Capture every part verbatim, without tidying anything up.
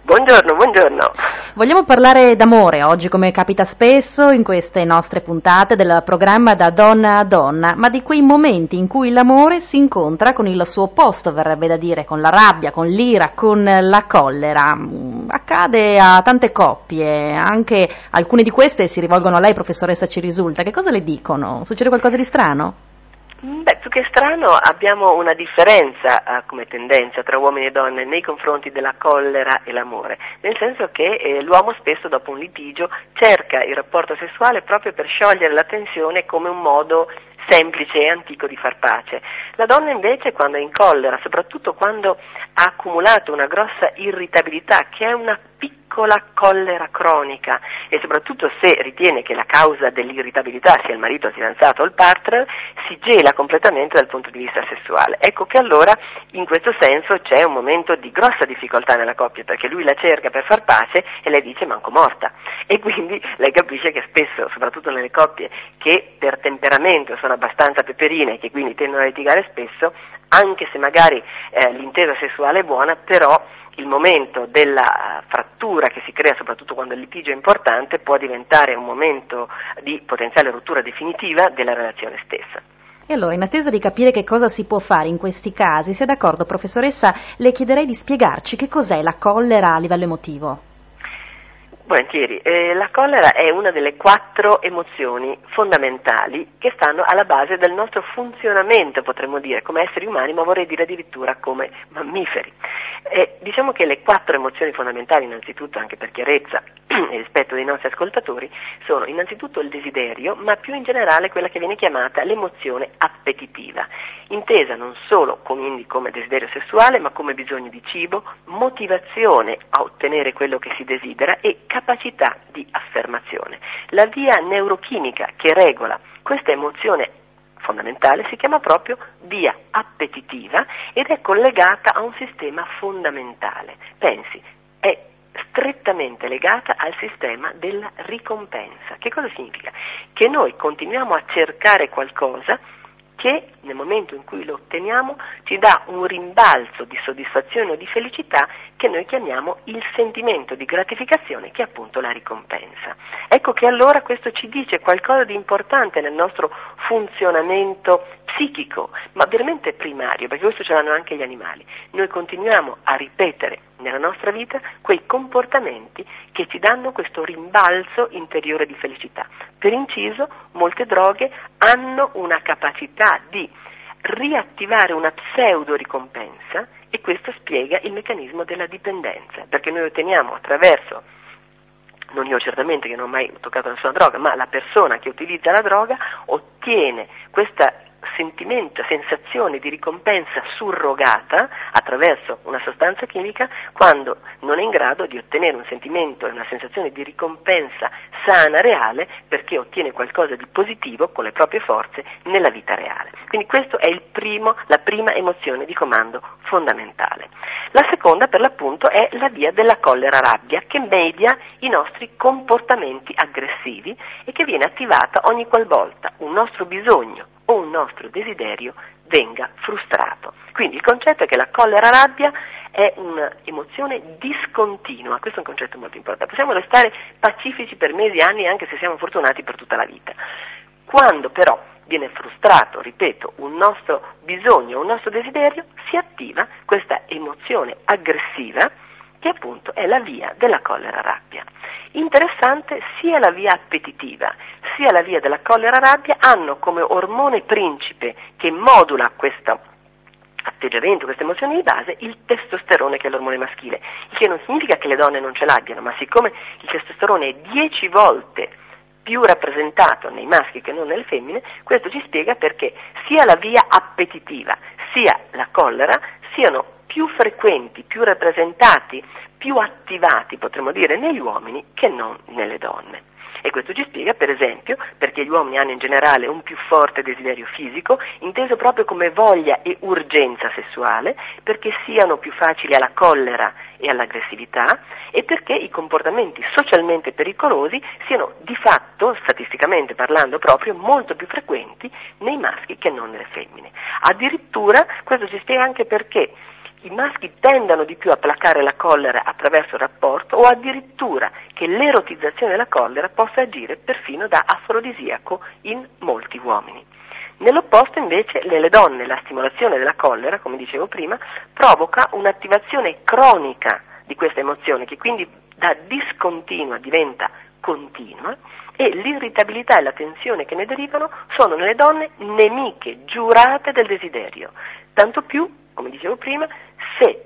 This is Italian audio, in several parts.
Buongiorno, buongiorno. Vogliamo parlare d'amore oggi, come capita spesso in queste nostre puntate del programma Da donna a donna, ma di quei momenti in cui l'amore si incontra con il suo opposto, verrebbe da dire, con la rabbia, con l'ira, con la collera. Accade a tante coppie, anche alcune di queste si rivolgono a lei, professoressa, ci risulta. Che cosa le dicono? Succede qualcosa di strano? Beh, più che strano abbiamo una differenza eh, come tendenza tra uomini e donne nei confronti della collera e l'amore, nel senso che eh, l'uomo spesso dopo un litigio cerca il rapporto sessuale proprio per sciogliere la tensione come un modo semplice e antico di far pace. La donna invece quando è in collera, soprattutto quando ha accumulato una grossa irritabilità, che è una piccola collera cronica, e soprattutto se ritiene che la causa dell'irritabilità sia il marito, il fidanzato o il partner, si gela completamente dal punto di vista sessuale. Ecco che allora in questo senso c'è un momento di grossa difficoltà nella coppia, perché lui la cerca per far pace e lei dice manco morta, e quindi lei capisce che spesso, soprattutto nelle coppie che per temperamento sono abbastanza peperine e che quindi tendono a litigare spesso, anche se magari eh, l'intesa sessuale è buona, però il momento della frattura che si crea, soprattutto quando il litigio è importante, può diventare un momento di potenziale rottura definitiva della relazione stessa. E allora, in attesa di capire che cosa si può fare in questi casi, se è d'accordo, professoressa, le chiederei di spiegarci che cos'è la collera a livello emotivo. Volentieri, eh, la collera è una delle quattro emozioni fondamentali che stanno alla base del nostro funzionamento, potremmo dire, come esseri umani, ma vorrei dire addirittura come mammiferi. Eh, diciamo che le quattro emozioni fondamentali, innanzitutto anche per chiarezza e rispetto dei nostri ascoltatori, sono innanzitutto il desiderio, ma più in generale quella che viene chiamata l'emozione appetitiva, intesa non solo quindi come desiderio sessuale, ma come bisogno di cibo, motivazione a ottenere quello che si desidera e capacità di affermazione. La via neurochimica che regola questa emozione fondamentale si chiama proprio via appetitiva ed è collegata a un sistema fondamentale. Pensi, è strettamente legata al sistema della ricompensa. Che cosa significa? Che noi continuiamo a cercare qualcosa che nel momento in cui lo otteniamo ci dà un rimbalzo di soddisfazione o di felicità che noi chiamiamo il sentimento di gratificazione, che è appunto la ricompensa. Ecco che allora questo ci dice qualcosa di importante nel nostro funzionamento psichico, ma veramente primario, perché questo ce l'hanno anche gli animali. Noi continuiamo a ripetere nella nostra vita quei comportamenti che ci danno questo rimbalzo interiore di felicità. Per inciso, molte droghe hanno una capacità di riattivare una pseudo ricompensa e questo spiega il meccanismo della dipendenza, perché noi otteniamo attraverso, non io certamente che non ho mai toccato nessuna droga, ma la persona che utilizza la droga ottiene questa sentimento, sensazione di ricompensa surrogata attraverso una sostanza chimica quando non è in grado di ottenere un sentimento e una sensazione di ricompensa sana, reale, perché ottiene qualcosa di positivo con le proprie forze nella vita reale. Quindi questo è il primo, la prima emozione di comando fondamentale. La seconda, per l'appunto, è la via della collera-rabbia, che media i nostri comportamenti aggressivi e che viene attivata ogni qualvolta un nostro bisogno o un nostro desiderio venga frustrato. Quindi il concetto è che la collera-rabbia è un'emozione discontinua, questo è un concetto molto importante. Possiamo restare pacifici per mesi, anni, anche se siamo fortunati per tutta la vita. Quando però viene frustrato, ripeto, un nostro bisogno, un nostro desiderio, si attiva questa emozione aggressiva che appunto è la via della collera-rabbia. Interessante, sia la via appetitiva sia la via della collera-rabbia hanno come ormone principe che modula questo atteggiamento, queste emozioni di base, il testosterone, che è l'ormone maschile, il che non significa che le donne non ce l'abbiano, ma siccome il testosterone è dieci volte più rappresentato nei maschi che non nelle femmine, questo ci spiega perché sia la via appetitiva sia la collera siano più frequenti, più rappresentati, più attivati, potremmo dire, negli uomini che non nelle donne. E questo ci spiega, per esempio, perché gli uomini hanno in generale un più forte desiderio fisico, inteso proprio come voglia e urgenza sessuale, perché siano più facili alla collera e all'aggressività, e perché i comportamenti socialmente pericolosi siano di fatto, statisticamente parlando proprio, molto più frequenti nei maschi che non nelle femmine. Addirittura questo ci spiega anche perché i maschi tendano di più a placare la collera attraverso il rapporto, o addirittura che l'erotizzazione della collera possa agire perfino da afrodisiaco in molti uomini. Nell'opposto invece nelle donne la stimolazione della collera, come dicevo prima, provoca un'attivazione cronica di questa emozione, che quindi da discontinua diventa continua, e l'irritabilità e la tensione che ne derivano sono nelle donne nemiche giurate del desiderio, tanto più, come dicevo prima, se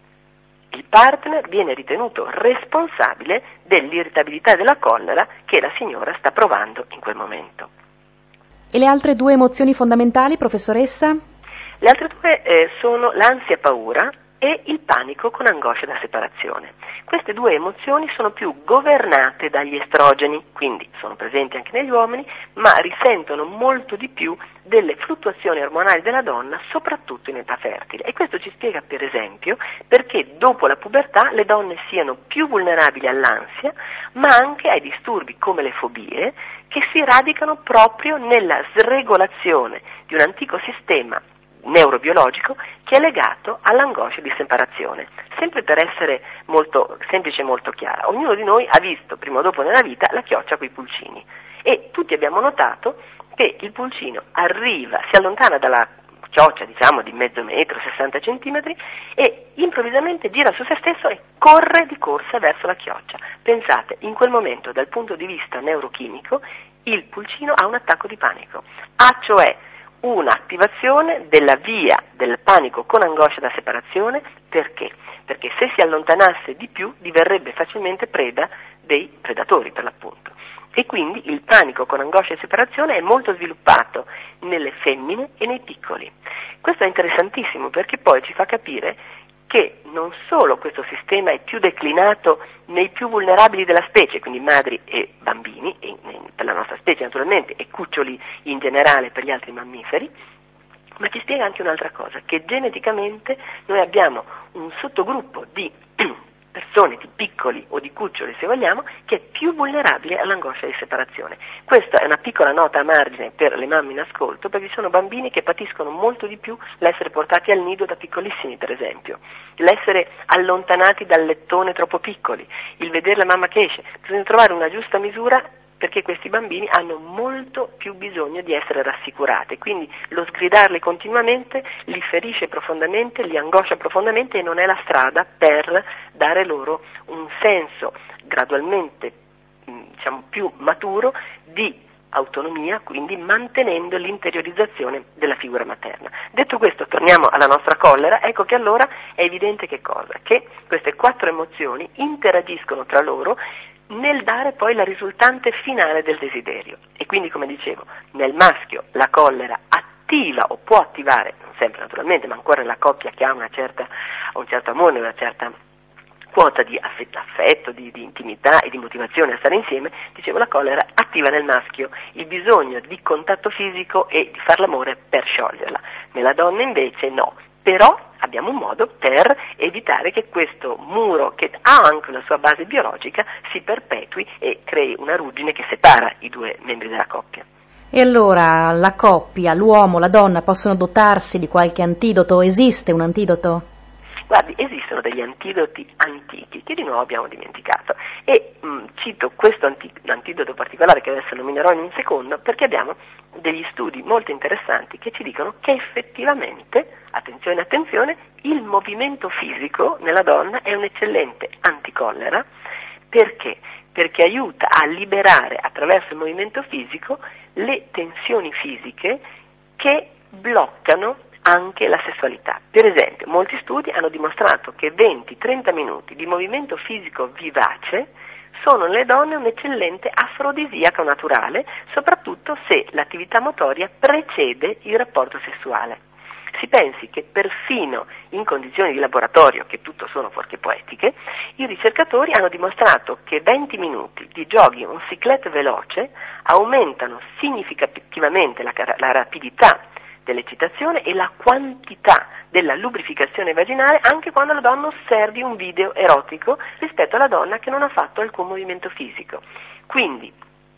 il partner viene ritenuto responsabile dell'irritabilità e della collera che la signora sta provando in quel momento. E le altre due emozioni fondamentali, professoressa? Le altre due eh, sono l'ansia paura e il panico con angoscia da separazione. Queste due emozioni sono più governate dagli estrogeni, quindi sono presenti anche negli uomini, ma risentono molto di più delle fluttuazioni ormonali della donna, soprattutto in età fertile. E questo ci spiega, per esempio, perché dopo la pubertà le donne siano più vulnerabili all'ansia, ma anche ai disturbi come le fobie, che si radicano proprio nella sregolazione di un antico sistema neurobiologico che è legato all'angoscia di separazione. Sempre per essere molto semplice e molto chiara, ognuno di noi ha visto prima o dopo nella vita la chioccia coi pulcini, e tutti abbiamo notato che il pulcino arriva, si allontana dalla chioccia, diciamo di mezzo metro, sessanta centimetri, e improvvisamente gira su se stesso e corre di corsa verso la chioccia. Pensate, in quel momento dal punto di vista neurochimico il pulcino ha un attacco di panico, ha cioè un'attivazione della via del panico con angoscia da separazione. Perché? Perché se si allontanasse di più diverrebbe facilmente preda dei predatori, per l'appunto. E quindi il panico con angoscia e separazione è molto sviluppato nelle femmine e nei piccoli. Questo è interessantissimo perché poi ci fa capire che non solo questo sistema è più declinato nei più vulnerabili della specie, quindi madri e bambini, e per la nostra specie naturalmente, e cuccioli in generale per gli altri mammiferi, ma ci spiega anche un'altra cosa, che geneticamente noi abbiamo un sottogruppo di persone, di piccoli o di cuccioli se vogliamo, che è più vulnerabile all'angoscia di separazione. Questa è una piccola nota a margine per le mamme in ascolto, perché ci sono bambini che patiscono molto di più l'essere portati al nido da piccolissimi, per esempio, l'essere allontanati dal lettone troppo piccoli, il vedere la mamma che esce. Bisogna trovare una giusta misura, perché questi bambini hanno molto più bisogno di essere rassicurati, quindi lo sgridarli continuamente li ferisce profondamente, li angoscia profondamente, e non è la strada per dare loro un senso gradualmente, diciamo, più maturo di autonomia, quindi mantenendo l'interiorizzazione della figura materna. Detto questo, torniamo alla nostra collera. Ecco che allora è evidente che cosa? Che queste quattro emozioni interagiscono tra loro nel dare poi la risultante finale del desiderio. E quindi, come dicevo, nel maschio la collera attiva o può attivare, non sempre naturalmente, ma ancora nella coppia che ha una certa, un certo amore, una certa quota di affetto, di, di intimità e di motivazione a stare insieme, dicevo, la collera attiva nel maschio il bisogno di contatto fisico e di far l'amore per scioglierla. Nella donna invece no. Però abbiamo un modo per evitare che questo muro, che ha anche una sua base biologica, si perpetui e crei una ruggine che separa i due membri della coppia. E allora la coppia, l'uomo, la donna possono dotarsi di qualche antidoto? Esiste un antidoto? Guardi, esistono degli antidoti antichi che di nuovo abbiamo dimenticato, e mh, cito questo anti- antidoto particolare che adesso nominerò in un secondo, perché abbiamo degli studi molto interessanti che ci dicono che effettivamente, attenzione attenzione, il movimento fisico nella donna è un eccellente anticollera. Perché? Perché aiuta a liberare attraverso il movimento fisico le tensioni fisiche che bloccano anche la sessualità. Per esempio, molti studi hanno dimostrato che venti trenta minuti di movimento fisico vivace sono nelle donne un'eccellente afrodisiaca naturale, soprattutto se l'attività motoria precede il rapporto sessuale. Si pensi che perfino in condizioni di laboratorio, che tutto sono fuorché poetiche, i ricercatori hanno dimostrato che venti minuti di jogging, un cyclette veloce, aumentano significativamente la, la rapidità dell'eccitazione e la quantità della lubrificazione vaginale, anche quando la donna osservi un video erotico rispetto alla donna che non ha fatto alcun movimento fisico. Quindi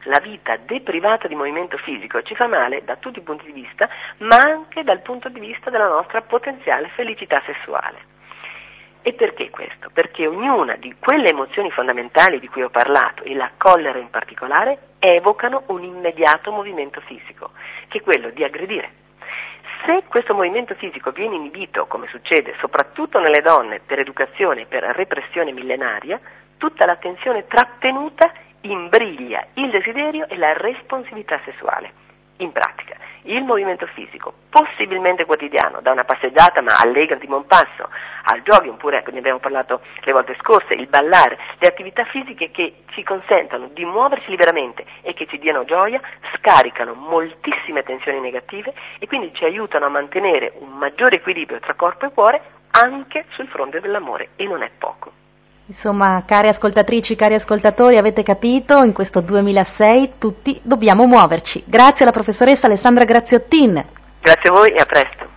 la vita deprivata di movimento fisico ci fa male da tutti i punti di vista, ma anche dal punto di vista della nostra potenziale felicità sessuale. E perché questo? Perché ognuna di quelle emozioni fondamentali di cui ho parlato, e la collera in particolare, evocano un immediato movimento fisico, che è quello di aggredire. Se questo movimento fisico viene inibito, come succede soprattutto nelle donne per educazione e per repressione millenaria, tutta l'attenzione trattenuta imbriglia il desiderio e la responsività sessuale. In pratica, il movimento fisico, possibilmente quotidiano, da una passeggiata ma allegati di buon passo, al jogging, oppure, ecco, ne abbiamo parlato le volte scorse, il ballare, le attività fisiche che ci consentano di muoverci liberamente e che ci diano gioia, scaricano moltissime tensioni negative e quindi ci aiutano a mantenere un maggiore equilibrio tra corpo e cuore anche sul fronte dell'amore, e non è poco. Insomma, care ascoltatrici, cari ascoltatori, avete capito, in questo duemilasei tutti dobbiamo muoverci. Grazie alla professoressa Alessandra Graziottin. Grazie a voi e a presto.